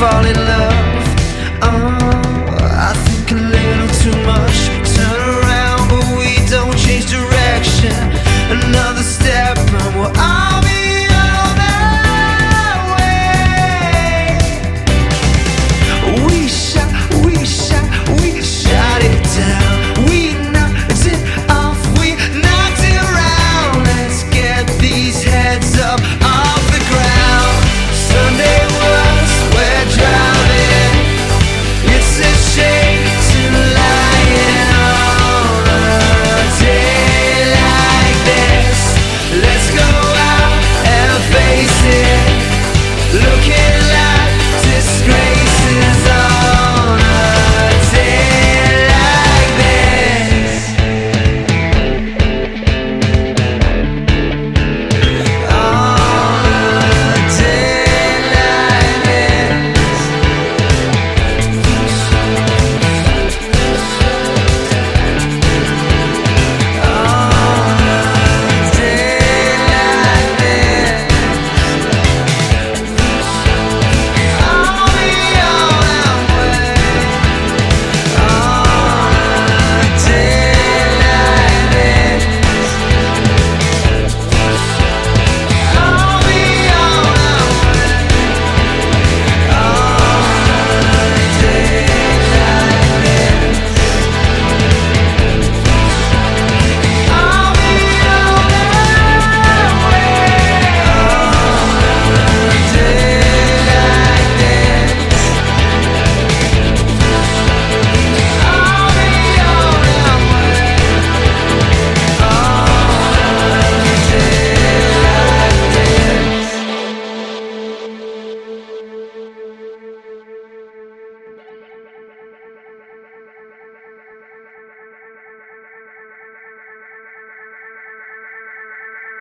fall in love. Oh, I think a little too much. Turn around, but we don't change direction. Another step and we're all be on our way. We shot it down. We knocked it off, we knocked it round. Let's get these heads up off the ground. Sunday was, we're driving. It's a shame to lying on a day like this. Let's go out and face it. Look at